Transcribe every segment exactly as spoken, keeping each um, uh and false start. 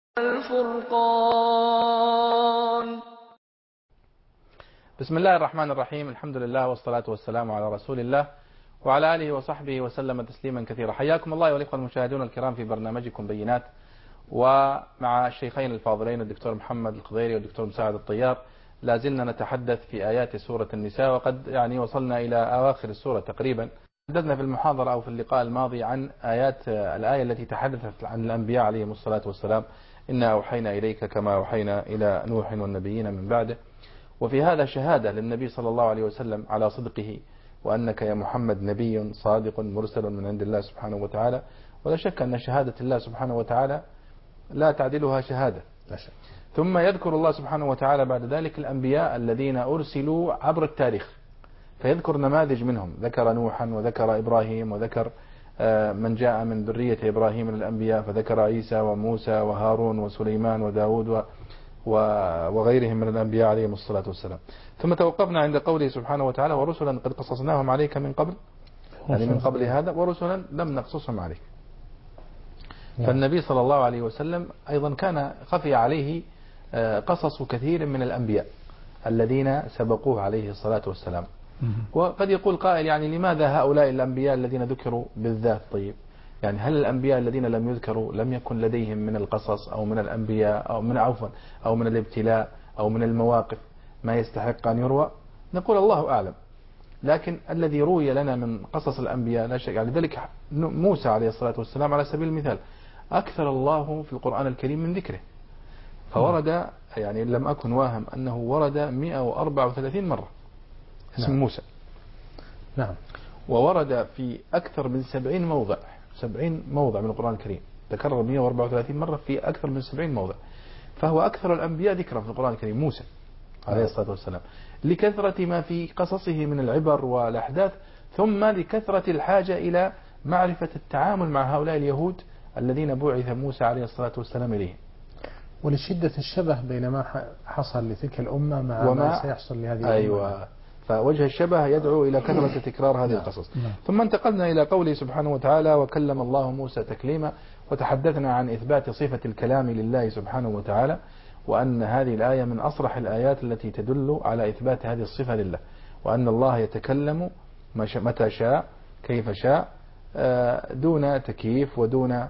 الفرقان. بسم الله الرحمن الرحيم. الحمد لله والصلاة والسلام على رسول الله وعلى آله وصحبه وسلم تسليما كثيرا. حياكم الله والإخوة المشاهدون الكرام في برنامجكم بينات، ومع الشيخين الفاضلين الدكتور محمد الخضيري والدكتور مساعد الطيار لا زلنا نتحدث في آيات سورة النساء، وقد يعني وصلنا إلى أواخر السورة تقريبا. تحدثنا في المحاضرة أو في اللقاء الماضي عن آيات الآية التي تحدثت عن الأنبياء عليهم الصلاة والسلام: إنا أوحينا إليك كما أوحينا إلى نوح والنبيين من بعده. وفي هذا شهادة للنبي صلى الله عليه وسلم على صدقه، وأنك يا محمد نبي صادق مرسل من عند الله سبحانه وتعالى. ولا شك أن شهادة الله سبحانه وتعالى لا تعدلها شهادة. ثم يذكر الله سبحانه وتعالى بعد ذلك الأنبياء الذين أرسلوا عبر التاريخ، فيذكر نماذج منهم، ذكر نوحا وذكر إبراهيم وذكر من جاء من ذرية إبراهيم من الأنبياء، فذكر عيسى وموسى وهارون وسليمان وداود وغيرهم من الأنبياء عليهم الصلاة والسلام. ثم توقفنا عند قوله سبحانه وتعالى: ورسلا قد قصصناهم عليك من قبل، يعني من قبل هذا، ورسلا لم نقصصهم عليك. فالنبي صلى الله عليه وسلم أيضا كان خفي عليه قصص كثير من الأنبياء الذين سبقوه عليه الصلاة والسلام. وقد يقول قائل: يعني لماذا هؤلاء الأنبياء الذين ذكروا بالذات؟ طيب، يعني هل الأنبياء الذين لم يذكروا لم يكن لديهم من القصص أو من الأنبياء أو من عفوا أو من الابتلاء أو من المواقف ما يستحق أن يروى؟ نقول الله أعلم. لكن الذي روي لنا من قصص الأنبياء لا شك، يعني ذلك موسى عليه الصلاة والسلام على سبيل المثال أكثر الله في القرآن الكريم من ذكره، فورد، يعني لم أكن واهم أنه ورد مئة وأربعة وثلاثين مرة اسم نعم. موسى نعم. وورد في أكثر من سبعين موضع سبعين موضع من القرآن الكريم، تكرر مئة وأربعة وثلاثين مرة في أكثر من سبعين موضع، فهو أكثر الأنبياء ذكرا في القرآن الكريم موسى عليه الصلاة والسلام، لكثرة ما في قصصه من العبر والأحداث، ثم لكثرة الحاجة إلى معرفة التعامل مع هؤلاء اليهود الذين بعث موسى عليه الصلاة والسلام إليهم، ولشدة الشبه بين ما حصل لتلك الأمة مع وما ما سيحصل لهذه أيوة الأمة. فوجه الشبه يدعو إلى كثرة تكرار هذه القصص. ثم انتقلنا إلى قوله سبحانه وتعالى: وكلم الله موسى تكليما، وتحدثنا عن إثبات صفة الكلام لله سبحانه وتعالى، وأن هذه الآية من أصرح الآيات التي تدل على إثبات هذه الصفة لله، وأن الله يتكلم متى شاء كيف شاء دون تكييف ودون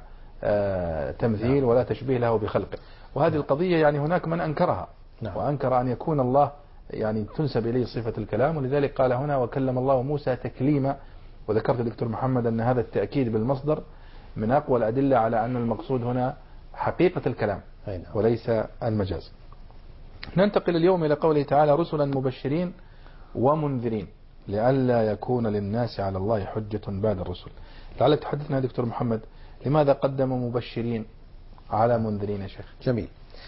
تمثيل ولا تشبيه له بخلقه. وهذه القضية يعني هناك من أنكرها وأنكر أن يكون الله يعني تنسب إليه صفة الكلام، ولذلك قال هنا: وكلم الله موسى تكليما. وذكرت دكتور محمد أن هذا التأكيد بالمصدر من أقوى الأدلة على أن المقصود هنا حقيقة الكلام وليس المجاز. ننتقل اليوم إلى قوله تعالى: رسلا مبشرين ومنذرين لئلا يكون للناس على الله حجة بعد الرسل. لعلك تحدثنا يا دكتور محمد، لماذا قدم مبشرين على منذرين يا شيخ؟ جميل.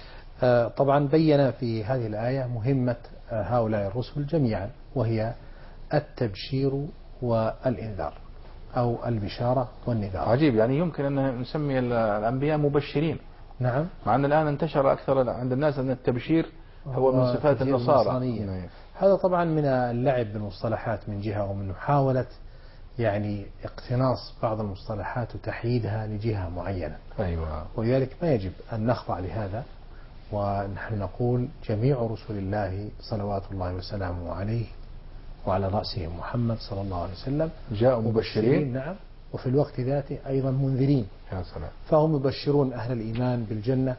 طبعا بين في هذه الآية مهمة هؤلاء الرسل جميعا، وهي التبشير والإنذار أو البشارة والنذار. عجيب، يعني يمكن أن نسمي الأنبياء مبشرين. نعم. مع أن الآن انتشر أكثر عند الناس أن التبشير هو من صفات النصارى. هذا طبعا من اللعب بالمصطلحات من جهة، ومن محاولة يعني اقتناص بعض المصطلحات وتحييدها لجهة معينة. أيوة. ولذلك ما يجب أن نخضع لهذا، ونحن نقول جميع رسل الله صلوات الله وسلامه عليه وعلى رأسهم محمد صلى الله عليه وسلم جاءوا مبشرين، نعم، وفي الوقت ذاته أيضا منذرين. يا سلام. فهم يبشرون أهل الإيمان بالجنة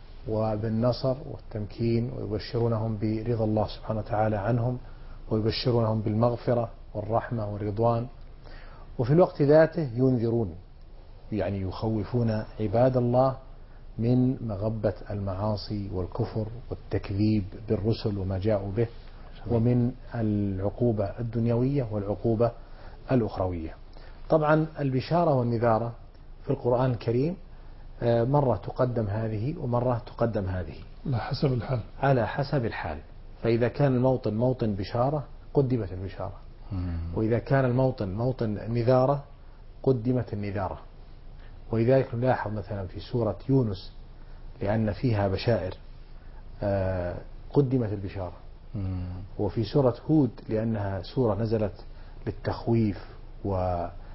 وبالنصر والتمكين، ويبشرونهم برضا الله سبحانه وتعالى عنهم، ويبشرونهم بالمغفرة والرحمة والرضوان، وفي الوقت ذاته ينذرون، يعني يخوفون عباد الله من مغبة المعاصي والكفر والتكذيب بالرسل وما جاءوا به، ومن العقوبة الدنيوية والعقوبة الأخروية. طبعا البشارة والنذارة في القرآن الكريم مرة تقدم هذه ومرة تقدم هذه على حسب الحال على حسب الحال. فإذا كان الموطن موطن بشارة قدمت البشارة، وإذا كان الموطن موطن نذارة قدمت النذارة. ولذلك نلاحظ مثلا في سورة يونس لأن فيها بشائر قدمت البشارة، وفي سورة هود لأنها سورة نزلت للتخويف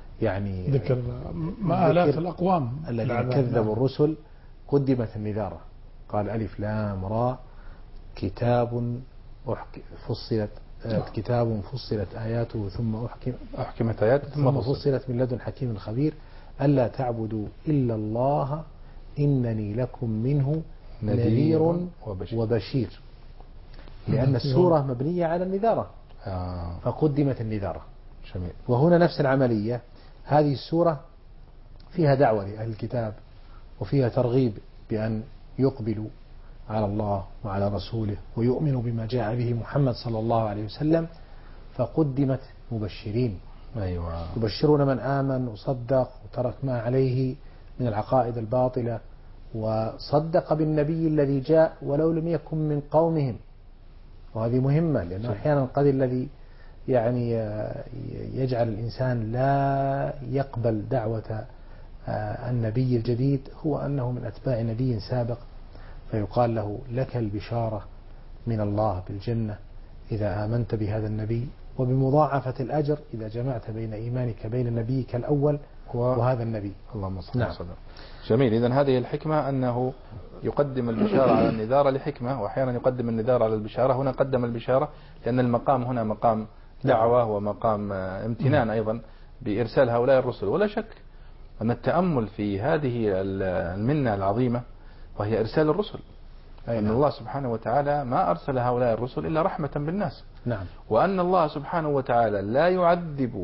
ويعني ذكر ما آلاف الأقوام الذين كذبوا الرسل قدمت النذارة. قال ألف لام را كتاب فصلت كتاب فصلت آياته ثم أحكم أحكمت آياته ثم فصلت من لدن حكيم خبير ألا تعبدوا إلا الله إنني لكم منه نذير وبشير, وبشير لأن السورة مبنية على النذارة آه. فقدمت النذارة. جميل. وهنا نفس العملية، هذه السورة فيها دعوة لأهل الكتاب وفيها ترغيب بأن يقبلوا على الله وعلى رسوله ويؤمنوا بما جاء به محمد صلى الله عليه وسلم، فقدمت مبشرين. أيوة. يبشرون من آمن وصدق وترك ما عليه من العقائد الباطلة وصدق بالنبي الذي جاء ولو لم يكن من قومهم. وهذه مهمة، لأنه أحيانا قد الذي يعني يجعل الإنسان لا يقبل دعوة النبي الجديد هو أنه من أتباع نبي سابق، فيقال له لك البشارة من الله بالجنة إذا آمنت بهذا النبي، وبمضاعفة الأجر إذا جمعت بين إيمانك بين نبيك الأول وهذا النبي. اللهم صل وسلم. جميل. إذن هذه الحكمة أنه يقدم البشارة على النذارة لحكمة، وأحيانا يقدم النذارة على البشارة. هنا قدم البشارة لأن المقام هنا مقام دعوة ومقام امتنان أيضا بإرسال هؤلاء الرسل. ولا شك أن التأمل في هذه المنة العظيمة وهي إرسال الرسل، أن الله سبحانه وتعالى ما أرسل هؤلاء الرسل إلا رحمة بالناس. نعم. وأن الله سبحانه وتعالى لا يعذب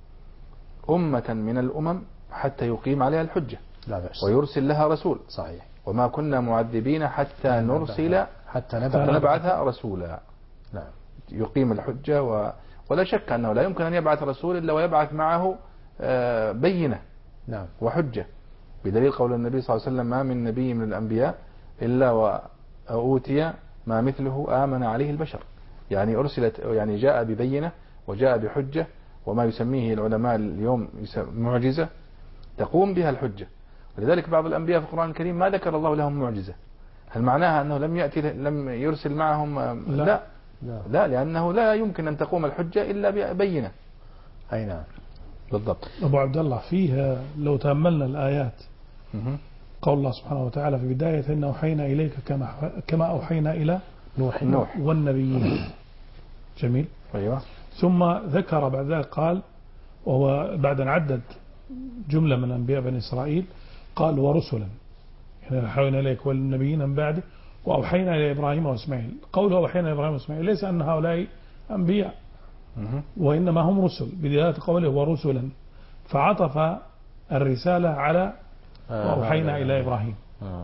أمة من الأمم حتى يقيم عليها الحجة، لا بأس، ويرسل لها رسول. صحيح. وما كنا معذبين حتى نرسل حتى نبعث رسولا. نعم. يقيم الحجة و... ولا شك أنه لا يمكن أن يبعث رسول إلا ويبعث معه بينة نعم. وحجة، بدليل قول النبي صلى الله عليه وسلم: ما من نبي من الأنبياء إلا وأوتي ما مثله آمن عليه البشر. يعني أرسلت، يعني جاء ببينة وجاء بحجة، وما يسميه العلماء اليوم معجزة تقوم بها الحجة. ولذلك بعض الأنبياء في القرآن الكريم ما ذكر الله لهم معجزة. هل معناها أنه لم يأتي لم يرسل معهم؟ لا. لا, لا. لا لأنه لا يمكن أن تقوم الحجة إلا ببينة. أي نعم بالضبط. أبو عبد الله، فيها لو تأملنا الآيات قول الله سبحانه وتعالى في بداية: إن أوحينا إليك كما كما أوحينا إلى نوح, نوح. والنبيين. جميل. أيوة. ثم ذكر بعد ذلك قال، وهو بعد أن عدد جملة من أنبياء بني إسرائيل، قال: ورسلا يعني أوحينا إليك والنبيين من بعده وأوحينا إلى إبراهيم وإسماعيل. قوله أوحينا إلى إبراهيم وإسماعيل ليس أن هؤلاء أنبياء، وإنما هم رسل، بدلالة قوله ورسلا، فعطف الرسالة على وأوحينا إلى إبراهيم.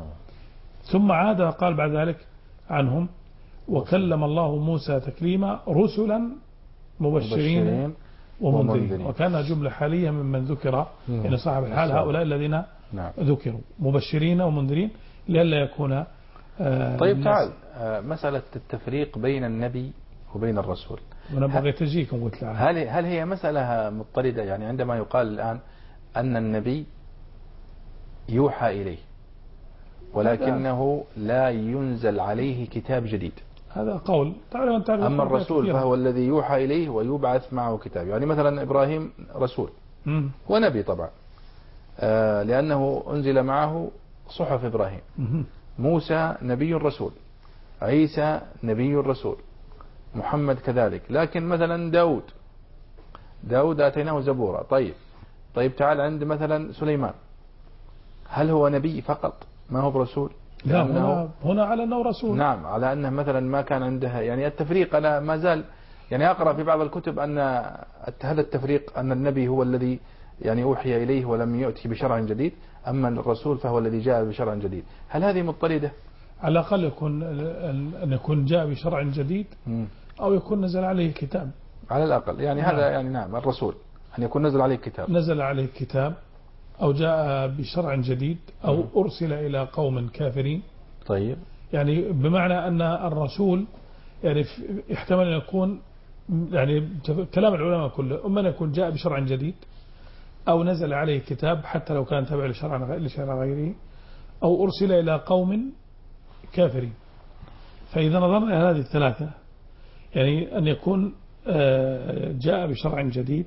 ثم عاد قال بعد ذلك عنهم: وكلم الله موسى تكليما رسلا مبشرين ومنذرين. وكان جملة حالية ممن ذكر إن صاحب الحال هؤلاء الذين ذكروا مبشرين ومنذرين لئلا يكون. طيب تعال، مسألة التفريق بين النبي وبين الرسول، وانا بغيت اجيكم قلت له هل هل هي مسألة مضطردة؟ يعني عندما يقال الآن أن النبي يوحى إليه ولكنه لا ينزل عليه كتاب جديد، هذا قول. أما الرسول فهو الذي يوحى إليه ويبعث معه كتاب. يعني مثلا إبراهيم رسول م. ونبي طبعا، آه لأنه أنزل معه صحف إبراهيم. م. موسى نبي رسول، عيسى نبي رسول، محمد كذلك. لكن مثلا داود داود آتيناه زبورا. طيب طيب تعال عند مثلا سليمان، هل هو نبي فقط ما هو برسول؟ لا، هنا, هنا على أنه رسول. نعم، على أنه مثلا ما كان عندها يعني التفريق. أنا ما زال يعني أقرأ في بعض الكتب أن هذا التفريق أن النبي هو الذي يعني أوحي إليه ولم يؤتي بشرع جديد، أما الرسول فهو الذي جاء بشرع جديد. هل هذه مضطردة؟ على الأقل يكون أن يكون جاء بشرع جديد أو يكون نزل عليه كتاب على الأقل. يعني نعم. هذا يعني نعم الرسول أن يكون نزل عليه كتاب، نزل عليه كتاب أو جاء بشرع جديد أو م. أرسل إلى قوم كافرين. طيب يعني بمعنى أن الرسول يعني يحتمل أن يكون يعني كلام العلماء كله إما أن يكون جاء بشرع جديد أو نزل عليه كتاب حتى لو كان تبع لشرع لشرع غيره، أو أرسل إلى قوم كافرين. فإذا نظرنا إلى هذه الثلاثة يعني أن يكون جاء بشرع جديد،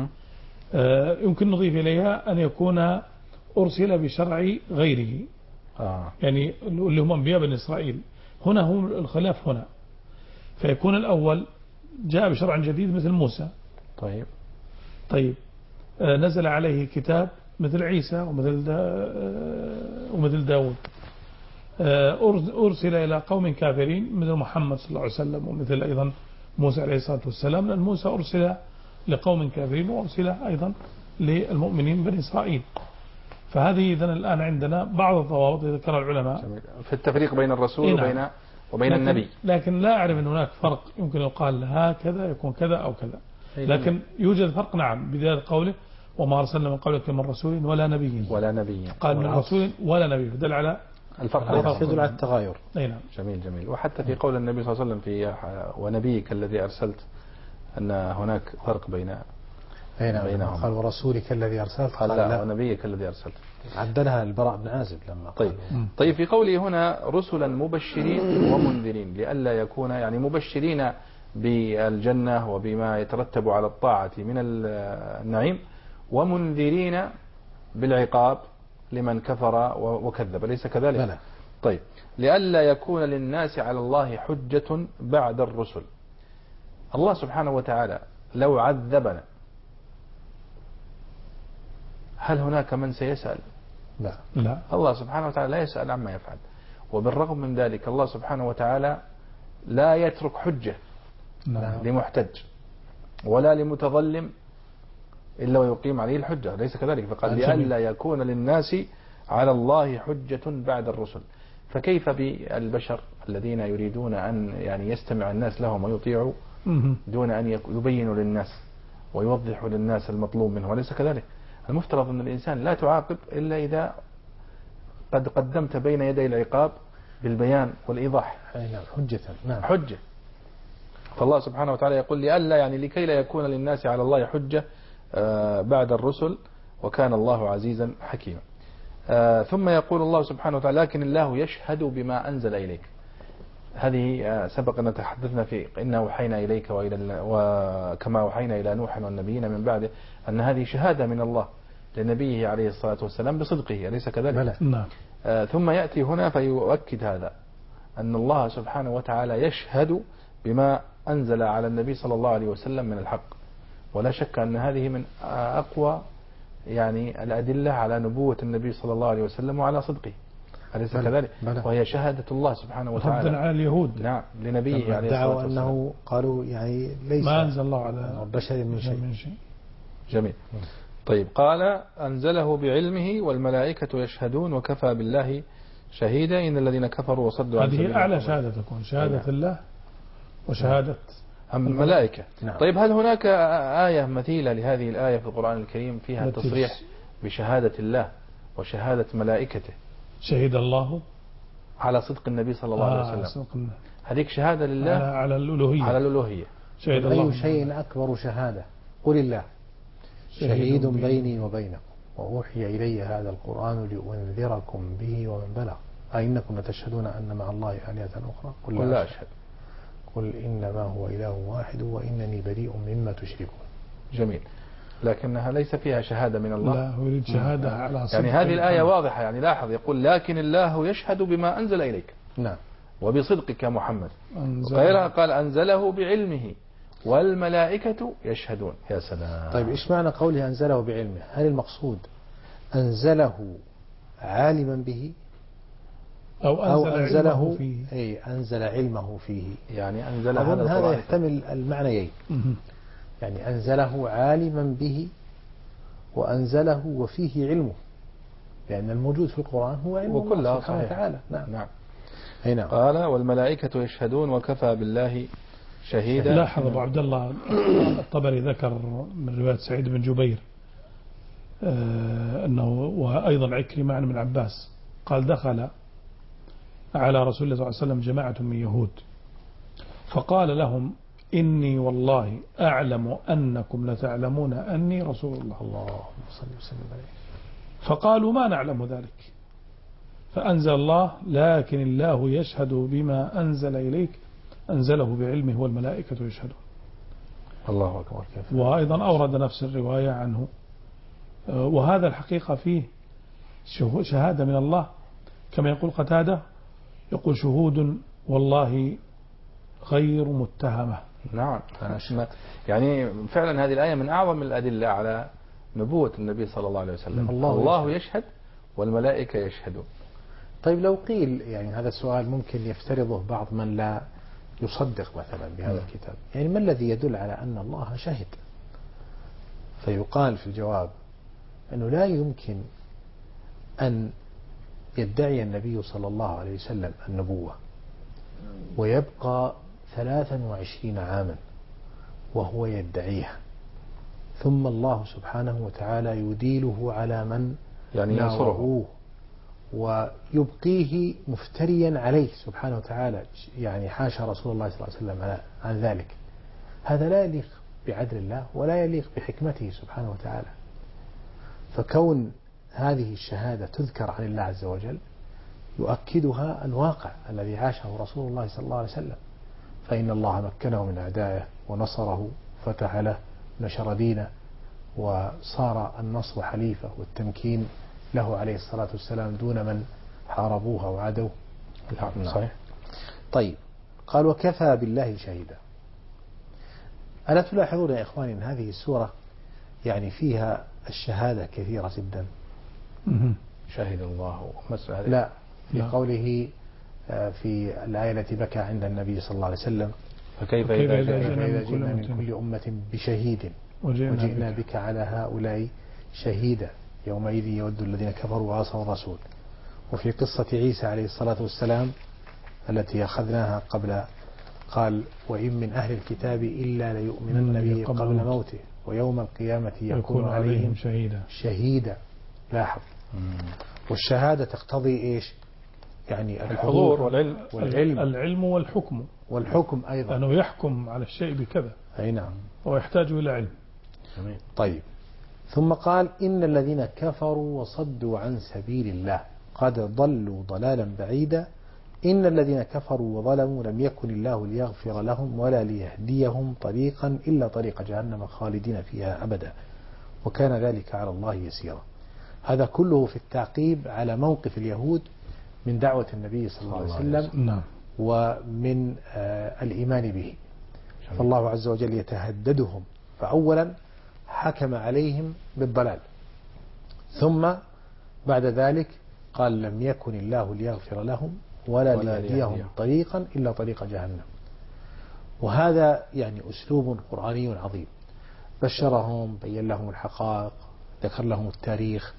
يمكن نضيف إليها أن يكون أرسل بشرع غيره آه. يعني اللي هم أنبياء بني إسرائيل. هنا هم الخلاف هنا، فيكون الأول جاء بشرع جديد مثل موسى. طيب طيب آه نزل عليه كتاب مثل عيسى ومثل دا آه ومثل داود. آه أرسل إلى قوم كافرين مثل محمد صلى الله عليه وسلم، ومثل أيضا موسى عليه الصلاة والسلام، لأن موسى أرسل لقوم كافرين وأرسل أيضا للمؤمنين بني إسرائيل. فهذه إذن الآن عندنا بعض الضوابط ذكرها العلماء في التفريق بين الرسول نعم. وبين وبين لكن النبي. لكن لا أعرف أن هناك فرق يمكن يقال هكذا يكون كذا أو كذا، لكن يوجد فرق نعم بداية قوله وما أرسلنا من قبلك من رسول ولا نبي ولا نبي قال من رسول ولا نبي، فدل على الفرق، يدل على التغاير. أي نعم. جميل جميل. وحتى في قول النبي صلى الله عليه وسلم في ونبيك الذي أرسلت أن هناك فرق بين بينهم. قال ورسولك الذي أرسلت قال لا, لا ونبيك الذي أرسلت. عدلها البراء بن عازب لما طيب. طيب في قوله هنا رسلا مبشرين ومنذرين لئلا يكون يعني مبشرين بالجنة وبما يترتب على الطاعة من النعيم، ومنذرين بالعقاب لمن كفر وكذب، ليس كذلك؟ بلى. طيب لئلا يكون للناس على الله حجة بعد الرسل. الله سبحانه وتعالى لو عذبنا هل هناك من سيسأل؟ لا. لا. الله سبحانه وتعالى لا يسأل عما يفعل، وبالرغم من ذلك الله سبحانه وتعالى لا يترك حجة لا. لمحتج ولا لمتظلم إلا ويقيم عليه الحجة، ليس كذلك؟ فقال لئلا يكون للناس على الله حجة بعد الرسل. فكيف بالبشر الذين يريدون أن يعني يستمع الناس لهم ويطيعوا دون أن يبينوا للناس ويوضحوا للناس المطلوب منه، وليس كذلك؟ المفترض أن الإنسان لا تعاقب إلا إذا قد قدمت بين يدي العقاب بالبيان والإيضاح. حجة. نعم. حجة. فالله سبحانه وتعالى يقول لئلا يعني لكي لا يكون للناس على الله حجة بعد الرسل وكان الله عزيزا حكيما. ثم يقول الله سبحانه وتعالى لكن الله يشهد بما أنزل إليك. هذه سبق أن تحدثنا في إنا وحينا إليك وإلى وكما وحينا إلى نوح والنبيين من بعده أن هذه شهادة من الله لنبيه عليه الصلاة والسلام بصدقه، أليس كذلك؟ نعم. آه ثم يأتي هنا فيؤكد هذا أن الله سبحانه وتعالى يشهد بما أنزل على النبي صلى الله عليه وسلم من الحق، ولا شك أن هذه من أقوى يعني الأدلة على نبوة النبي صلى الله عليه وسلم وعلى صدقه، أليس كذلك؟ وهي شهادة الله سبحانه وتعالى ردا على اليهود نعم لنبيه عليه الصلاة والسلام أنه قالوا يعني ليس ما أنزل الله على بشر من شيء. من شيء. جميل. طيب قال أنزله بعلمه والملائكة يشهدون وكفى بالله شهيدا إن الذين كفروا وصدوا عن سبيل الله. هذه أعلى شهادة تكون شهادة نعم. الله وشهادة أم الملائكة. نعم. طيب هل هناك آية مثيلة لهذه الآية في القرآن الكريم فيها تصريح بشهادة الله وشهادة ملائكته؟ شهد الله على صدق النبي صلى الله آه عليه وسلم. صدق. هذيك شهادة لله على, على الألوهية. على الألوهية. شهد أي الله. شيء أكبر شهادة؟ قل الله شهيد بيني وبينكم وأوحي إلي هذا القرآن لأنذركم به ومن بلغ أئنكم لتشهدون أن مع الله آلهة أخرى؟ قل لا أشهد. قل إنما هو إله واحد وإنني بريء مما تشركون. جميل. لكنها ليس فيها شهادة من الله. لا يريد شهادة م. على صدق. يعني هذه الآية واضحة، يعني لاحظ يقول لكن الله يشهد بما أنزل إليك. نعم. وبصدقك محمد. غيرها قال أنزله بعلمه والملائكة يشهدون. يا سلام. طيب إيش معنى قوله أنزله بعلمه؟ هل المقصود أنزله عالما به أو أنزل, أو أنزله علمه فيه؟ أي أنزل علمه فيه. يعني أنزل هذا هذا هذا يحتمل المعنيين. يعني أنزله عالما به وأنزله وفيه علمه، لأن الموجود في القرآن هو علم الله سبحانه وتعالى. نعم. نعم. هنا قال والملائكة يشهدون وكفى بالله شهيدا. لاحظ أبو عبد الله الطبري ذكر من رواية سعيد بن جبير أنه وأيضا عكرمة عن ابن عباس قال دخل على رسول الله صلى الله عليه وسلم جماعة من يهود فقال لهم إني والله أعلم أنكم لتعلمون أني رسول الله. اللهم صل وسلم عليه. فقالوا ما نعلم ذلك، فأنزل الله لكن الله يشهد بما أنزل إليك أنزله بعلمه والملائكة يشهدون. الله أكبر. وأيضا أورد نفس الرواية عنه، وهذا الحقيقة فيه شهادة من الله كما يقول قتادة، يقول شهود والله غير متهمة. نعم. يعني فعلا هذه الآية من أعظم الأدلة على نبوة النبي صلى الله عليه وسلم. الله, الله يشهد والملائكة يشهدون. طيب لو قيل يعني هذا السؤال ممكن يفترضه بعض من لا يصدق مثلا بهذا الكتاب، يعني ما الذي يدل على أن الله شهد؟ فيقال في الجواب أنه لا يمكن أن يدعي النبي صلى الله عليه وسلم النبوة ويبقى ثلاثا وعشرين عاما وهو يدعيها، ثم الله سبحانه وتعالى يديله على من يعني ينصره ويبقيه مفتريا عليه سبحانه وتعالى، يعني حاشا رسول الله صلى الله عليه وسلم عن ذلك. هذا لا يليق بعدل الله ولا يليق بحكمته سبحانه وتعالى. فكون هذه الشهادة تذكر عن الله عز وجل يؤكدها الواقع الذي عاشه رسول الله صلى الله عليه وسلم، فإن الله مكنه من أعدائه ونصره، فتح له، نشر دينه، وصار النصر حليفه والتمكين له عليه الصلاة والسلام دون من حاربوها وعدوا. صحيح. طيب قال وكفى بالله شهيدا. ألا تلاحظون يا إخواني أن هذه السورة يعني فيها الشهادة كثيرة جدا؟ شهد الله مسألة. لا، في قوله في الآية التي بكى عند النبي صلى الله عليه وسلم فكيف إذا جئنا من كل أمة بشهيد وجئنا بك على هؤلاء شهيدا يومئذ يود الذين كفروا وعصوا الرسول. وفي قصة عيسى عليه الصلاة والسلام التي أخذناها قبل، قال وإن من أهل الكتاب إلا ليؤمنن به قبل موته ويوم القيامة يكون عليهم شهيدا شهيدا. لاحظ. والشهادة تقتضي إيش؟ يعني الحضور والعلم والعلم العلم والحكم والحكم أيضا، أنه يحكم على الشيء بكذا. أي نعم. ويحتاج إلى علم. طيب ثم قال إن الذين كفروا وصدوا عن سبيل الله قد ضلوا ضلالا بعيدا إن الذين كفروا وظلموا لم يكن الله ليغفر لهم ولا ليهديهم طريقا إلا طريق جهنم خالدين فيها أبدا وكان ذلك على الله يسيرا. هذا كله في التعقيب على موقف اليهود من دعوة النبي صلى الله عليه وسلم ومن آه الإيمان به. فالله عز وجل يتهددهم، فأولا حكم عليهم بالضلال، ثم بعد ذلك قال لم يكن الله ليغفر لهم ولا, ولا ليهديهم طريقا إلا طريق جهنم. وهذا يعني أسلوب قرآني عظيم، بشرهم، بين لهم الحقائق، ذكر لهم التاريخ،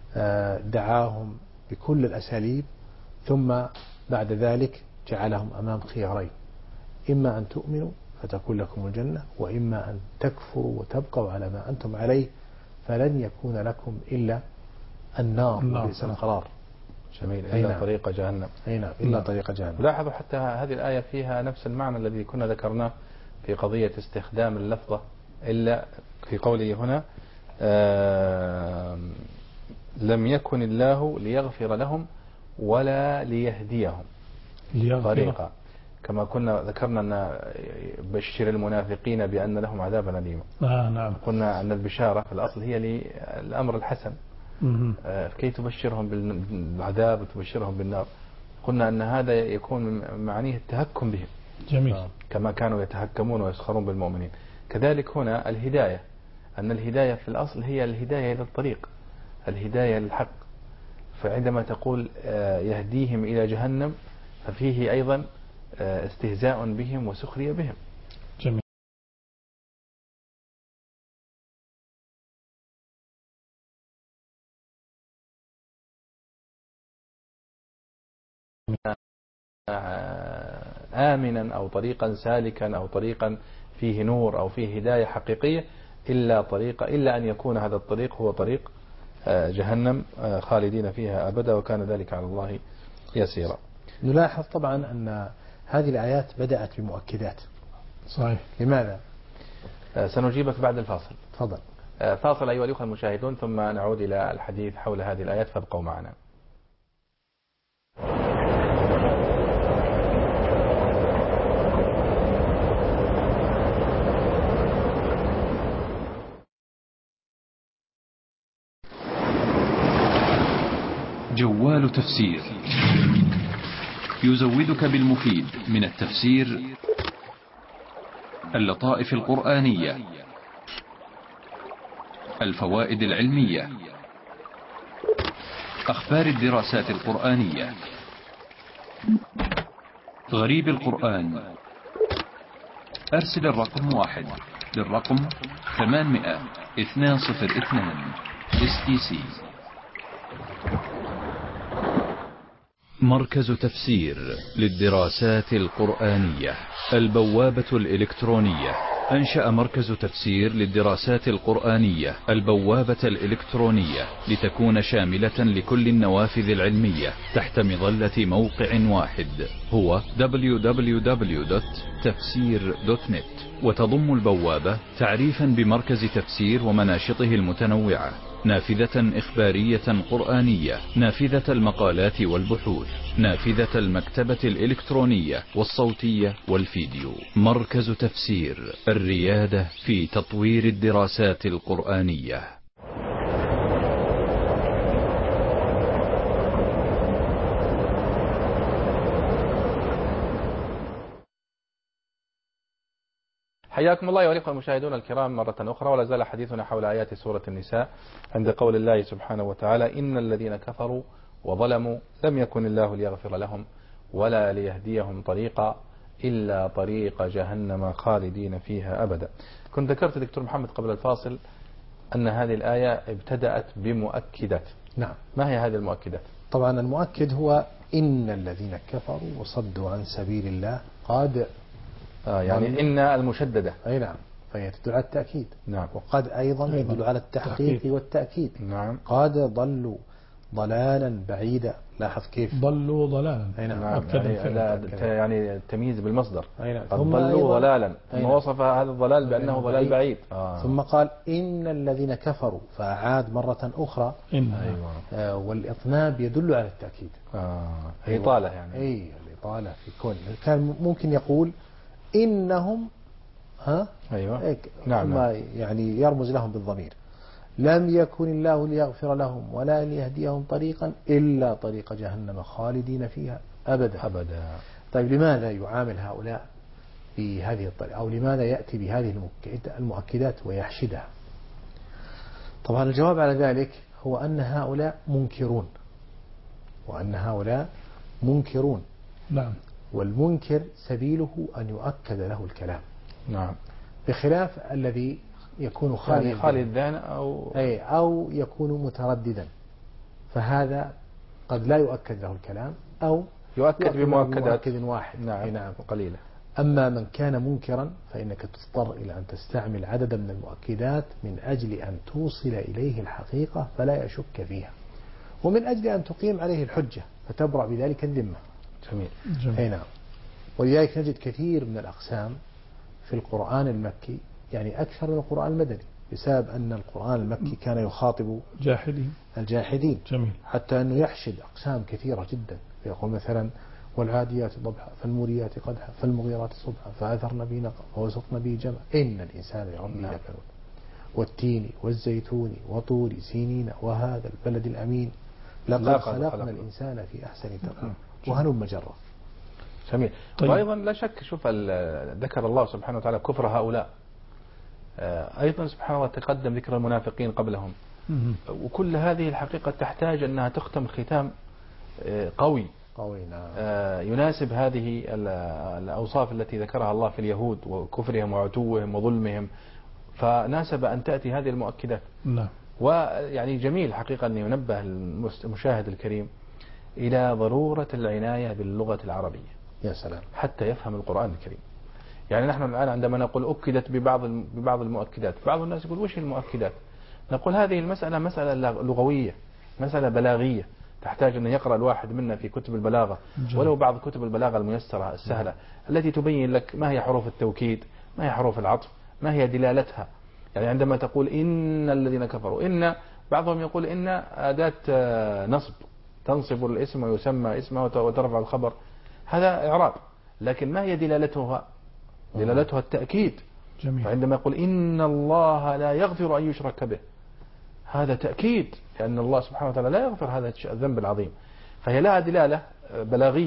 دعاهم بكل الأساليب، ثم بعد ذلك جعلهم أمام خيارين: إما أن تؤمنوا فتكون لكم الجنة، وإما أن تكفروا وتبقوا على ما أنتم عليه فلن يكون لكم إلا النار وبئس القرار. جميل. إلا طريق جهنم. أي نعم، إلا طريق جهنم. لاحظوا حتى هذه الآية فيها نفس المعنى الذي كنا ذكرناه في قضية استخدام اللفظة إلا في قوله هنا آه لم يكن الله ليغفر لهم ولا ليهديهم طريقا، كما كنا ذكرنا أن بشر المنافقين بأن لهم عذابا أليما. آه نعم. قلنا أن البشارة في الأصل هي للأمر الحسن، كي تبشرهم بالعذاب وتبشرهم بالنار. قلنا أن هذا يكون من معانيه التهكم بهم. جميل. كما كانوا يتهكمون ويسخرون بالمؤمنين، كذلك هنا الهداية، أن الهداية في الأصل هي الهداية إلى الطريق، الهداية للحق. فعندما تقول يهديهم إلى جهنم ففيه أيضا استهزاء بهم وسخرية بهم. جميل. آمنا أو طريقا سالكا أو طريقا فيه نور أو فيه هداية حقيقية إلا طريق إلا أن يكون هذا الطريق هو طريق جهنم خالدين فيها أبدا وكان ذلك على الله يسيرا. نلاحظ طبعا أن هذه الآيات بدأت بمؤكدات. صحيح. لماذا؟ سنجيبك بعد الفاصل. تفضل. فاصل أيها الأخوة المشاهدون ثم نعود إلى الحديث حول هذه الآيات فابقوا معنا. جوال تفسير يزودك بالمفيد من التفسير، اللطائف القرآنية، الفوائد العلمية، أخبار الدراسات القرآنية، غريب القرآن. أرسل الرقم واحد للرقم ثمانمائة اثنين صفر اثنين اس تي سي. مركز تفسير للدراسات القرآنية، البوابة الإلكترونية. أنشأ مركز تفسير للدراسات القرآنية البوابة الإلكترونية لتكون شاملة لكل النوافذ العلمية تحت مظلة موقع واحد، هو دبليو دبليو دبليو دوت تفسير دوت نت. وتضم البوابة تعريفا بمركز تفسير ومناشطه المتنوعة، نافذة إخبارية قرآنية، نافذة المقالات والبحوث، نافذة المكتبة الإلكترونية والصوتية والفيديو. مركز تفسير، الريادة في تطوير الدراسات القرآنية. حياكم الله أيها الأخوة المشاهدون الكرام مرة أخرى، ولا زال حديثنا حول آيات سورة النساء عند قول الله سبحانه وتعالى: إن الذين كفروا وظلموا لم يكن الله ليغفر لهم ولا ليهديهم طريقا إلا طريق جهنم خالدين فيها أبدا. كنت ذكرت دكتور محمد قبل الفاصل أن هذه الآية ابتدأت بمؤكدات. نعم. ما هي هذه المؤكدات؟ طبعا المؤكد هو إن الذين كفروا وصدوا عن سبيل الله قد آه يعني إن المشددة. أي نعم، فهي تدل على التأكيد. نعم. وقد أيضا تدل على التحقيق والتأكيد. نعم. قد ضلوا ضلالا بعيدا. لاحظ كيف ضلوا ضلالا. أي نعم. نعم. يعني, يعني التمييز بالمصدر. أي نعم. قد ضلوا ضلالا، ثم وصف هذا الضلال بأنه ضلال بعيد. آه. ثم قال إن الذين كفروا، فأعاد مرة أخرى. إن. أيوة. آه والإطناب يدل على التأكيد. آه. إطالة يعني. أي الإطالة في كون كان ممكن يقول إنهم ها أيوة. نعم. ما يعني يرمز لهم بالضمير. لم يكن الله ليغفر لهم ولا ليهديهم طريقا إلا طريق جهنم خالدين فيها أبدا أبدا. طيب لماذا يعامل هؤلاء بهذه الطريقة، أو لماذا يأتي بهذه المؤكدات ويحشدها؟ طبعا الجواب على ذلك هو أن هؤلاء منكرون، وأن هؤلاء منكرون. نعم. والمنكر سبيله أن يؤكد له الكلام. نعم. بخلاف الذي يكون خالي يعني خالي الذهن أو أي أو يكون مترددا، فهذا قد لا يؤكد له الكلام أو يؤكد بمؤكدات واحد. نعم. نعم. قليلة. أما من كان منكرا فإنك تضطر إلى أن تستعمل عددا من المؤكدات من أجل أن توصل إليه الحقيقة فلا يشك فيها، ومن أجل أن تقيم عليه الحجة فتبرأ بذلك الذمة. جميل. أي نعم. ولذلك نجد كثير من الأقسام في القرآن المكي يعني أكثر من القرآن المدني، بسبب أن القرآن المكي كان يخاطب جاحدين الجاحدين. جميل. حتى أنه يحشد أقسام كثيرة جدا، يقول مثلا: والعاديات ضبحا فالموريات قدحا فالمغيرات صبحا فأثرن به نقعا فوسطن به جمعا إن الإنسان لربه لكنود والتين والزيتون وطور سينين وهذا البلد الأمين لقد خلقنا الإنسان في أحسن تقويم وهلم مجرة. جميل. طيب. وأيضا لا شك شوف ذكر الله سبحانه وتعالى كفر هؤلاء، أيضا سبحانه الله تقدم ذكر المنافقين قبلهم، وكل هذه الحقيقة تحتاج أنها تختم ختام قوي قوي. نعم. يناسب هذه الأوصاف التي ذكرها الله في اليهود وكفرهم وعتوهم وظلمهم، فناسب أن تأتي هذه المؤكدات. نعم. ويعني جميل حقيقة أن ينبه المشاهد الكريم إلى ضرورة العناية باللغة العربية. يا سلام. حتى يفهم القرآن الكريم. يعني نحن الآن عندما نقول أكدت ببعض ببعض المؤكدات، بعض الناس يقول وش المؤكدات؟ نقول هذه المسألة مسألة لغوية، مسألة بلاغية، تحتاج أن يقرأ الواحد منا في كتب البلاغة، ولو بعض كتب البلاغة الميسرة السهلة التي تبين لك ما هي حروف التوكيد، ما هي حروف العطف، ما هي دلالتها. يعني عندما تقول إن الذين كفروا، إن بعضهم يقول إن أداة نصب تنصب الاسم ويسمى اسمه وترفع الخبر، هذا إعراب، لكن ما هي دلالتها؟ دلالتها التأكيد. جميل. فعندما يقول إن الله لا يغفر أن يشرك به، هذا تأكيد لأن الله سبحانه وتعالى لا يغفر هذا الذنب العظيم، فهي لها دلالة بلاغية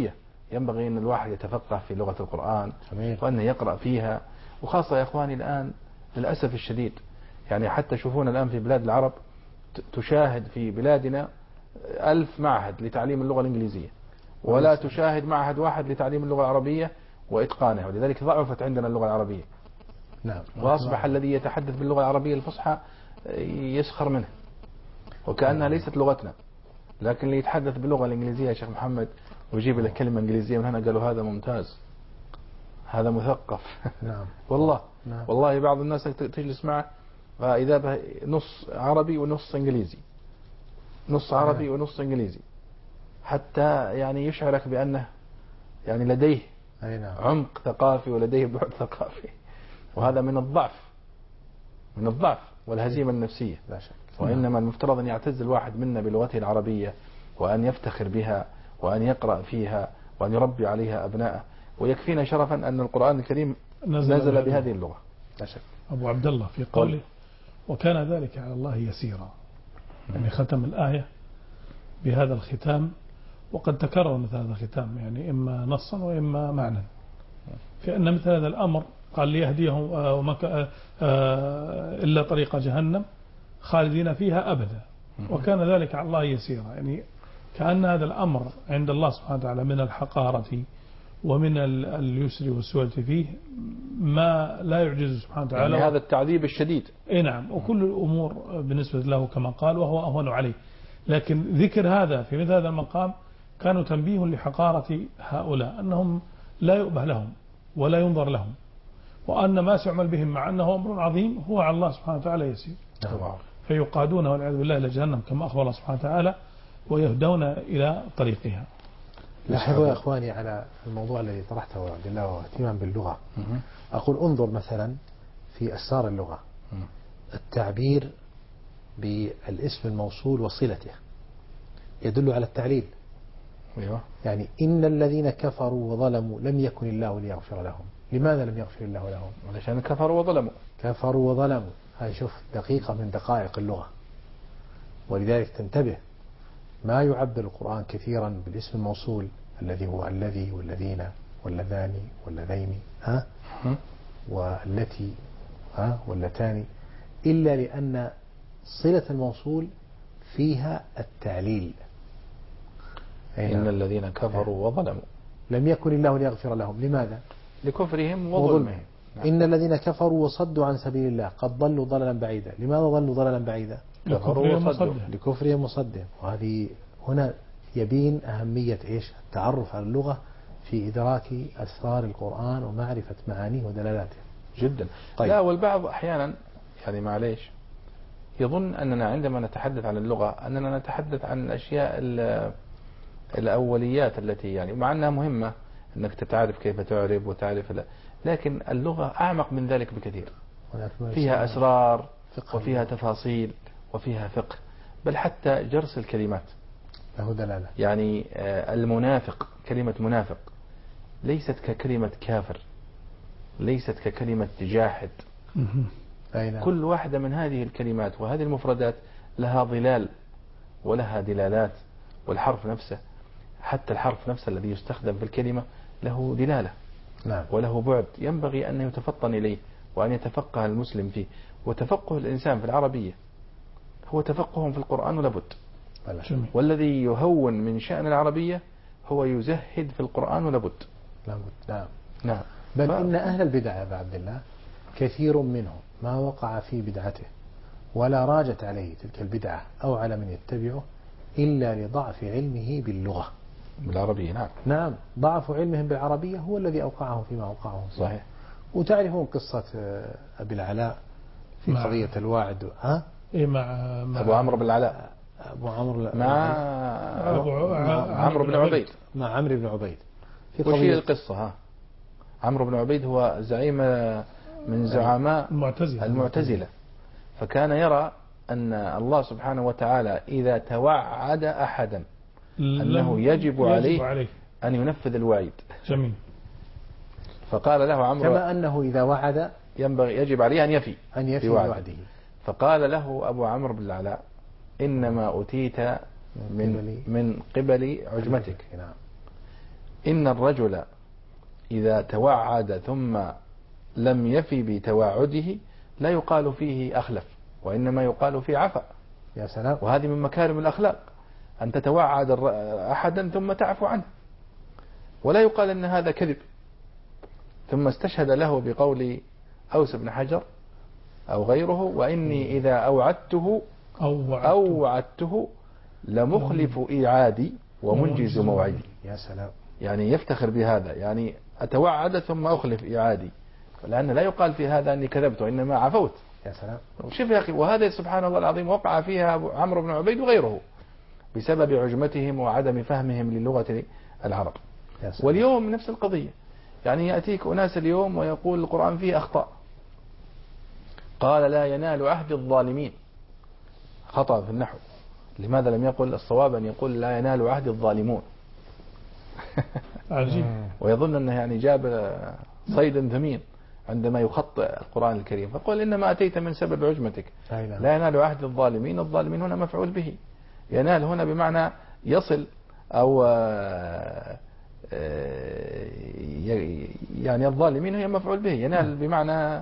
ينبغي أن الواحد يتفقه في لغة القرآن جميل. وأنه يقرأ فيها. وخاصة يا إخواني الآن للأسف الشديد يعني حتى شوفون الآن في بلاد العرب تشاهد في بلادنا ألف معهد لتعليم اللغة الإنجليزية ولا تشاهد معهد واحد لتعليم اللغة العربية وإتقانها، ولذلك ضعفت عندنا اللغة العربية. نعم. وأصبح الذي يتحدث باللغة العربية الفصحى يسخر منه وكأنها ليست لغتنا. لكن اللي يتحدث باللغة الإنجليزية يا شيخ محمد ويجيب لك كلمة إنجليزية من هنا قالوا هذا ممتاز، هذا مثقف. نعم. والله نعم. والله بعض الناس تجلس معه إذا نص عربي ونص إنجليزي، نص عربي ونص إنجليزي، حتى يعني يشعرك بأنه يعني لديه عمق ثقافي ولديه بعد ثقافي، وهذا من الضعف من الضعف والهزيمة النفسية. لا شك. وإنما المفترض أن يعتز الواحد منا بلغته العربية وأن يفتخر بها وأن يقرأ فيها وأن يربي عليها أبناءه. ويكفينا شرفا أن القرآن الكريم نزل, نزل بهذه اللغة. لا شك. أبو عبد الله في قوله وكان ذلك على الله يسيرا، يعني ختم الآية بهذا الختام، وقد تكرر مثل هذا الختام يعني إما نصا وإما معنى، في أن مثل هذا الأمر قال ليهديهم إلا طريق جهنم خالدين فيها أبدا، وكان ذلك على الله يسيرا، يعني كأن هذا الأمر عند الله سبحانه وتعالى من الحقارة ومن اليسر والسهولة فيه ما لا يعجز سبحانه وتعالى، يعني هذا التعذيب الشديد. اي نعم، وكل الأمور بالنسبة له كما قال وهو أهون عليه. لكن ذكر هذا في مثل هذا المقام كانوا تنبيه لحقارة هؤلاء، أنهم لا يؤبه لهم ولا ينظر لهم، وأن ما سيعمل بهم مع أنه أمر عظيم هو على الله سبحانه وتعالى يسير، فيقادون والعياذ بالله إلى جهنم كما أخبر الله سبحانه وتعالى ويهدون إلى طريقها. لاحظوا يا إخواني على الموضوع الذي طرحته عبد الله واهتمام باللغة. أقول انظر مثلا في أسرار اللغة التعبير بالاسم الموصول وصلته يدل على التعليل. يعني إن الذين كفروا وظلموا لم يكن الله ليغفر لهم. لماذا لم يغفر الله لهم؟ علشان كفروا وظلموا. كفروا وظلموا، هذه شوف دقيقة من دقائق اللغة، ولذلك تنتبه ما يعبر القرآن كثيرا بالاسم الموصول الذي هو الذي والذين واللذان واللذين ها والتي ها واللتان، إلا لأن صلة الموصول فيها التعليل. إن الذين كفروا وظلموا لم يكن الله ليغفر لهم. لماذا؟ لكفرهم وظلمهم. إن الذين كفروا وصدوا عن سبيل الله قد ضلوا ضللا بعيدا. لماذا ضلوا ضللا بعيدا؟ كفروا وصدوا لكفرهم وصدهم. وهذه هنا يبين أهمية إيش؟ التعرف على اللغة في إدراك أسرار القرآن ومعرفة معانيه ودلالاته. جدا. طيب. لا والبعض أحيانا يعني معليش يظن أننا عندما نتحدث عن اللغة أننا نتحدث عن الأشياء الأوليات التي يعني مع أنها مهمة أنك تتعرف كيف تعرب وتعرف، لكن اللغة أعمق من ذلك بكثير، فيها أسرار وفيها تفاصيل وفيها فقه، بل حتى جرس الكلمات له دلالة. يعني المنافق، كلمة منافق ليست ككلمة كافر، ليست ككلمة جاحد. كل واحدة من هذه الكلمات وهذه المفردات لها ظلال ولها دلالات، والحرف نفسه حتى الحرف نفسه الذي يستخدم في الكلمة له دلالة. نعم. وله بعد ينبغي أن يتفطن إليه وأن يتفقه المسلم فيه. وتفقه الإنسان في العربية هو تفقه في القرآن لابد. والذي يهون من شأن العربية هو يزهد في القرآن لابد. لابد. نعم. نعم. بل ف... إن أهل البدع يا أبا عبد الله كثير منهم ما وقع في بدعته ولا راجت عليه تلك البدعة أو على من يتبعه إلا لضعف علمه باللغة بالعربية. نعم. نعم. ضعف علمهم بالعربية هو الذي أوقعهم فيما أوقعهم. صحيح. وتعرفون قصة أبي العلاء في مع قضية الواعد. ها؟ إيه مع, مع أبو عمرو بن العلاء. أبو عمرو مع عمرو بن عبيد. مع عمرو بن عبيد. في قضية القصة. ها. عمرو بن عبيد هو زعيم من زعماء المعتزلة. المعتزلة، فكان يرى أن الله سبحانه وتعالى إذا توعد أحدا أنه يجب عليه, يجب عليه أن ينفذ الوعيد. جميل. فقال له عمرو كما أنه إذا وعد ينبغي يجب عليه أن يفي أن يفي بوعده. فقال له أبو عمرو بن العلاء إنما أتيت من من قبل عجمتك. إن الرجل إذا توعد ثم لم يفي بتوعده لا يقال فيه أخلف، وإنما يقال فيه عفا. يا سلام. وهذه من مكارم الأخلاق، أن تتوعد أحدا ثم تعفو عنه، ولا يقال أن هذا كذب. ثم استشهد له بقول أوس بن حجر أو غيره: وإني إذا أوعدته أو وعدته لمخلف إيعادي ومنجز موعدي. يا سلام. يعني يفتخر بهذا، يعني أتوعد ثم أخلف إيعادي، لأن لا يقال في هذا أني كذبت وإنما عفوت. يا سلام. شوف يا أخي، وهذا سبحان الله العظيم وقع فيها عمرو بن عبيد وغيره بسبب عجمتهم وعدم فهمهم للغة العرب. واليوم نفس القضية، يعني يأتيك أناس اليوم ويقول القرآن فيه أخطاء، قال لا ينال عهد الظالمين، خطأ في النحو. لماذا لم يقل الصواب أن يقول لا ينال عهد الظالمون؟ عجيب. ويظن أنه يعني جاب صيد ثمين عندما يخطئ القرآن الكريم، فقل إنما أتيت من سبب عجمتك. لا ينال عهد الظالمين، الظالمين هنا مفعول به، ينال هنا بمعنى يصل أو يعني الظالمين هي مفعول به، ينال بمعنى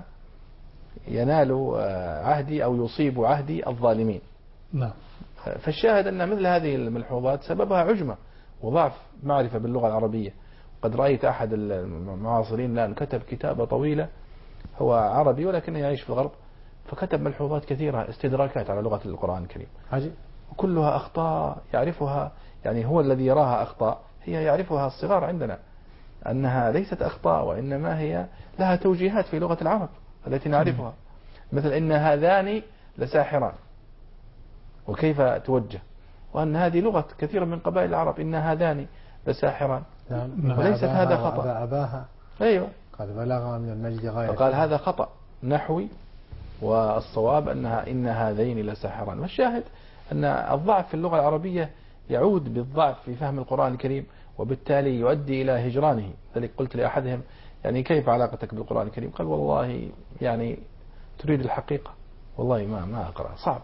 ينال عهدي أو يصيب عهدي الظالمين. نعم. فالشاهد أن مثل هذه الملحوظات سببها عجمة وضعف معرفة باللغة العربية. قد رأيت أحد المعاصرين الآن كتب كتابة طويلة، هو عربي ولكنه يعيش في الغرب، فكتب ملحوظات كثيرة استدراكات على لغة القرآن الكريم، وكلها أخطاء يعرفها، يعني هو الذي يراها أخطاء هي يعرفها الصغار عندنا أنها ليست أخطاء، وإنما هي لها توجيهات في لغة العرب التي نعرفها، مثل إن هذان لساحران، وكيف توجه، وأن هذه لغة كثير من قبائل العرب، إن هذان لساحران، وليست هذا خطأ. أباها أيوة قد بلغ من المجد غاية، فقال هذا خطأ نحوي، والصواب أنها إن هذين لساحران. والشاهد أن الضعف في اللغة العربية يعود بالضعف في فهم القرآن الكريم، وبالتالي يؤدي إلى هجرانه. ذلك قلت لأحدهم يعني كيف علاقتك بالقرآن الكريم؟ قال والله يعني تريد الحقيقة، والله ما ما أقرأ، صعب.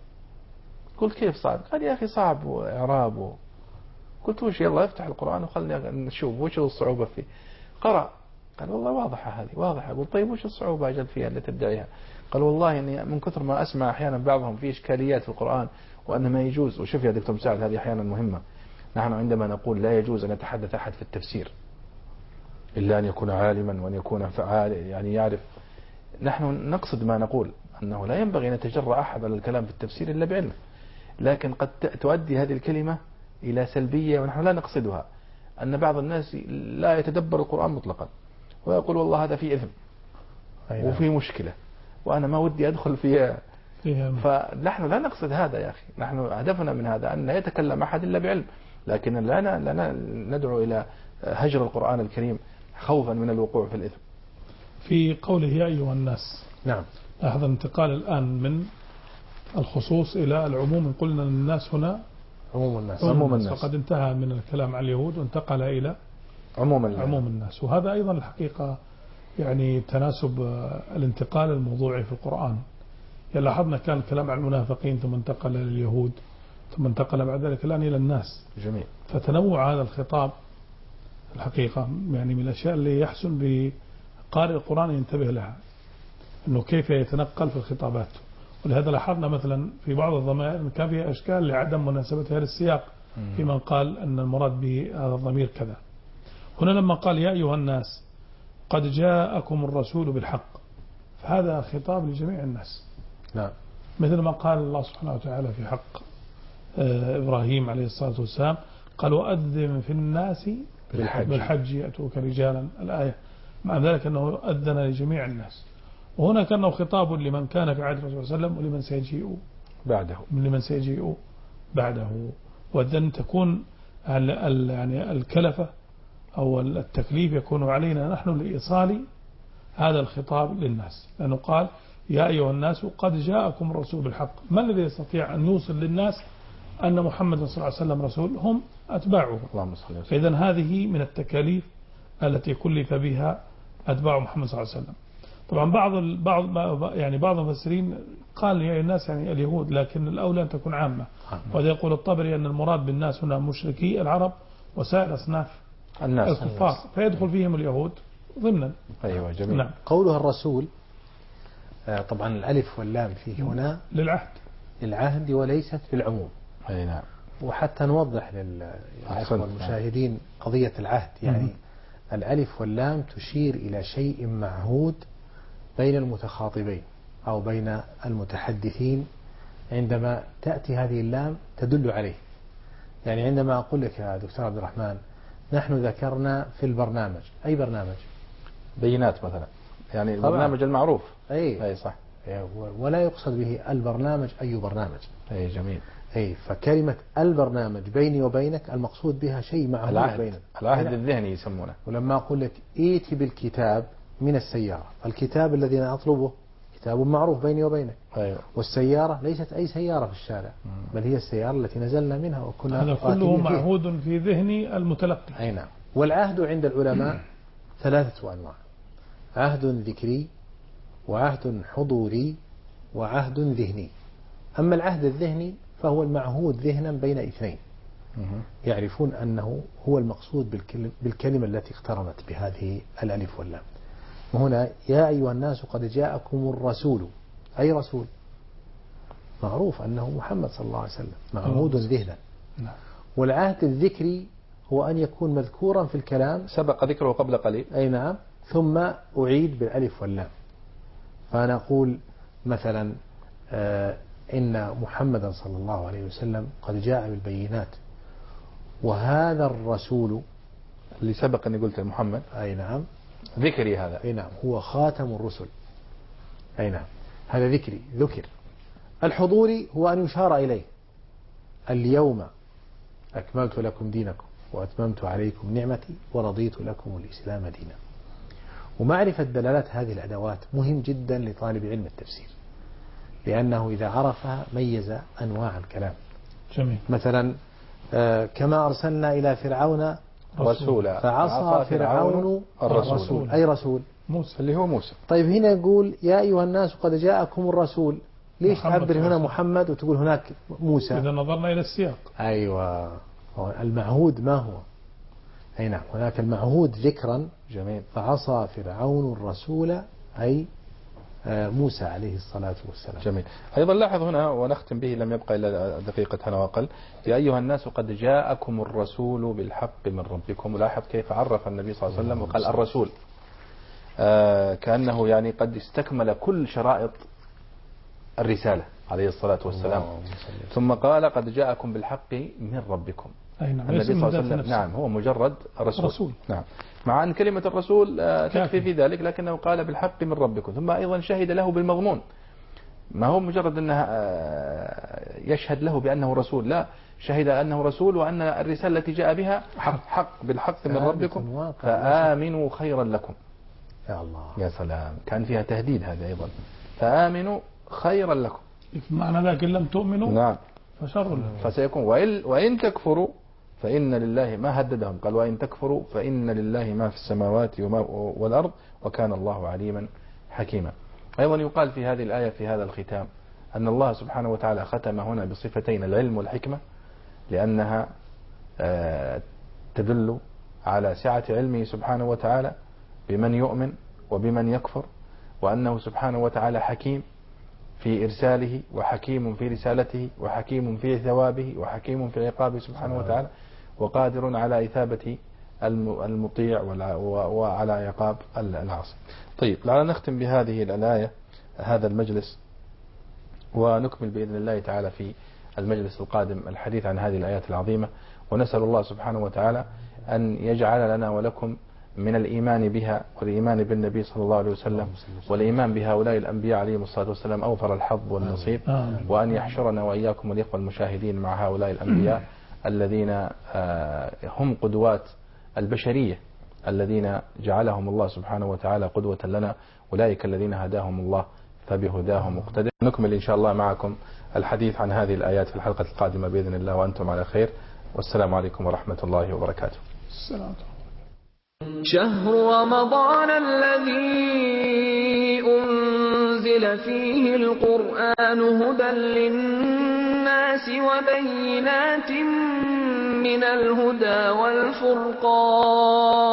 قلت كيف صعب؟ قال يا أخي صعب وإعراب و... قلت وش، يلا افتح القرآن وخلنا نشوف وش الصعوبة فيه. قرأ قال والله واضحة هذه واضحة. قلت طيب وش الصعوبة أجل فيها اللي تدعيها؟ قال والله إني من كثر ما أسمع أحيانا بعضهم في إشكاليات في القرآن وأن ما يجوز. وشوف يا دكتور مساعد، هذه أحيانا مهمة، نحن عندما نقول لا يجوز أن يتحدث أحد في التفسير إلا أن يكون عالما وأن يكون فعال يعني يعرف، نحن نقصد ما نقول أنه لا ينبغي أن يتجرأ أحد على الكلام في التفسير إلا بعلم، لكن قد تؤدي هذه الكلمة إلى سلبية ونحن لا نقصدها، أن بعض الناس لا يتدبر القرآن مطلقا ويقول والله هذا فيه إثم وفي مشكلة وأنا ما ودي أدخل فيها. فنحن لا نقصد هذا يا أخي، نحن هدفنا من هذا أن لا يتكلم أحد إلا بعلم، لكن لا ندعو إلى هجر القرآن الكريم خوفا من الوقوع في الإثم. في قوله يا أيها الناس، نعم، لاحظ انتقال الآن من الخصوص إلى العموم. قلنا الناس هنا عموم الناس، عموم الناس، فقد انتهى من الكلام عن اليهود وانتقل إلى عموم الناس. عموم الناس. وهذا أيضا الحقيقة يعني تناسب الانتقال الموضوعي في القرآن. يعني لاحظنا كان الكلام عن المنافقين ثم انتقل إلى اليهود ثم انتقل بعد ذلك الآن إلى الناس. جميل. فتنوع هذا الخطاب الحقيقة يعني من الأشياء اللي يحسن بقارئ القرآن ينتبه لها، أنه كيف يتنقل في الخطابات. ولهذا لاحظنا مثلا في بعض الضمائر كان فيها أشكال لعدم مناسبتها للسياق، في من قال أن المراد بهذا الضمير كذا. هنا لما قال يا أيها الناس قد جاءكم الرسول بالحق، فهذا خطاب لجميع الناس. نعم. مثل ما قال الله سبحانه وتعالى في حق إبراهيم عليه الصلاة والسلام، قال وأذن في الناس بالحج, بالحج يأتوك رجالا، الآية، مع ذلك أنه أذن لجميع الناس. وهنا كان خطاب لمن كان في عهد الرسول صلى الله عليه وسلم ولمن سيجيء بعده لمن سيجيء بعده. وأذن تكون يعني الكلفة أو التكليف يكون علينا نحن لإيصال هذا الخطاب للناس، لأنه قال يا أيها الناس قد جاءكم الرسول بالحق. ما الذي يستطيع أن يوصل للناس أن محمد صلى الله عليه وسلم رسول؟ هم أتباعه. فإذا هذه من التكاليف التي كلف بها أتباع محمد صلى الله عليه وسلم. طبعا بعض بعض يعني بعض المفسرين قال يا الناس يعني اليهود، لكن الأولى أن تكون عامة. وهذا يقول الطبري أن المراد بالناس هنا مشركي العرب وسائر أصناف الناس الكفار الناس. فيدخل فيهم اليهود ضمنا. أيوة جميل. نعم. قولها الرسول طبعا الألف واللام فيه هنا للعهد للعهد وليست للعموم. أي نعم. وحتى نوضح للأخوة المشاهدين قضية العهد، يعني الألف واللام تشير إلى شيء معهود بين المتخاطبين أو بين المتحدثين. عندما تأتي هذه اللام تدل عليه، يعني عندما أقول لك يا دكتور عبد الرحمن نحن ذكرنا في البرنامج، أي برنامج؟ بينات مثلا، يعني البرنامج المعروف. أي. أي صح. ولا يقصد به البرنامج أي برنامج. أي جميل. أي فكلمة البرنامج بيني وبينك المقصود بها شيء معهود العهد بيننا، العهد الذهني يسمونه. ولما أقول لك ائتي بالكتاب من السيارة، الكتاب الذي أنا أطلبه كتاب معروف بيني وبينك. أيوة. والسيارة ليست أي سيارة في الشارع، بل هي السيارة التي نزلنا منها وكنا هذا كله معهود في ذهن المتلقي. أي نعم. والعهد عند العلماء ثلاثة أنواع: عهد ذكري، وعهد حضوري، وعهد ذهني. أما العهد الذهني فهو المعهود ذهنا بين اثنين يعرفون أنه هو المقصود بالكلمة التي اقترنت بهذه الألف واللام. وهنا يا أيها الناس قد جاءكم الرسول، أي رسول؟ معروف أنه محمد صلى الله عليه وسلم، معهود ذهنا. والعهد الذكري هو أن يكون مذكورا في الكلام، سبق ذكره قبل قليل. أي نعم، ثم أعيد بالألف واللام. فأنا أقول مثلا آه إن محمدا صلى الله عليه وسلم قد جاء بالبينات، وهذا الرسول اللي سبق أني قلت محمد، أي نعم، ذكري هذا، أي نعم، هو خاتم الرسل، أي نعم، هذا ذكري ذكر. الحضوري هو أن يشار إليه: اليوم أكملت لكم دينكم وأتممت عليكم نعمتي ورضيت لكم الإسلام دينا. ومعرفة دلالات هذه الأدوات مهم جدا لطالب علم التفسير، لأنه إذا عرفها ميز أنواع الكلام. جميل. مثلا آه كما أرسلنا إلى فرعون رسولا فعصى فرعون الرسول. الرسول أي رسول؟ موسى، اللي هو موسى. طيب هنا يقول يا أيها الناس قد جاءكم الرسول، ليش تعبر هنا محمد وتقول هناك موسى؟ إذا نظرنا إلى السياق. أيوة، المعهود ما هو؟ أي نعم، هناك المعهود ذكرا. جميل. فعصى فرعون الرسول أي موسى عليه الصلاة والسلام. جميل. أيضا لاحظ هنا ونختم به، لم يبقى إلا دقيقة وأقل: يا أيها الناس قد جاءكم الرسول بالحق من ربكم. ولاحظ كيف عرف النبي صلى الله عليه وسلم وقال الرسول، آه كأنه يعني قد استكمل كل شرائط الرسالة عليه الصلاة والسلام. ثم قال قد جاءكم بالحق من ربكم. أي نعم. النبي صلى الله عليه وسلم نعم هو مجرد رسول. رسول. نعم. مع أن كلمة الرسول تكفي في ذلك، لكنه قال بالحق من ربكم، ثم أيضا شهد له بالمضمون. ما هو مجرد أنه يشهد له بأنه رسول، لا، شهد أنه رسول وأن الرسالة التي جاء بها حق, حق بالحق من ربكم فآمنوا خيرا لكم. يا الله، يا سلام، كان فيها تهديد هذا أيضا، فآمنوا خيرا لكم. معنى ذلك إن لم تؤمنوا نعم فشر لكم فسيكون، وإن, وإن تكفروا فإن لله ما هددهم، قال وإن تكفروا فإن لله ما في السماوات وما والأرض وكان الله عليما حكيما. أيضا يقال في هذه الآية في هذا الختام أن الله سبحانه وتعالى ختم هنا بصفتين العلم والحكمة، لأنها تدل على سعة علمه سبحانه وتعالى بمن يؤمن وبمن يكفر، وأنه سبحانه وتعالى حكيم في إرساله وحكيم في رسالته وحكيم في ثوابه وحكيم في عقابه سبحانه وتعالى، وقادر على إثابة المطيع وعلى عقاب العاصي. طيب، لعلنا نختم بهذه الآية هذا المجلس، ونكمل بإذن الله تعالى في المجلس القادم الحديث عن هذه الآيات العظيمة، ونسأل الله سبحانه وتعالى أن يجعل لنا ولكم من الإيمان بها والإيمان بالنبي صلى الله عليه وسلم والإيمان بهؤلاء الأنبياء عليهم الصلاة والسلام أوفر الحظ والنصيب، وأن يحشرنا وإياكم والإخوة المشاهدين مع هؤلاء الأنبياء الذين هم قدوات البشرية، الذين جعلهم الله سبحانه وتعالى قدوة لنا، أولئك الذين هداهم الله فبهداهم مقتدى. نكمل إن شاء الله معكم الحديث عن هذه الآيات في الحلقة القادمة بإذن الله، وأنتم على خير، والسلام عليكم ورحمة الله وبركاته. السلام. شهر رمضان الذي أنزل فيه القرآن هدى للناس وبينات من الهدى والفرقان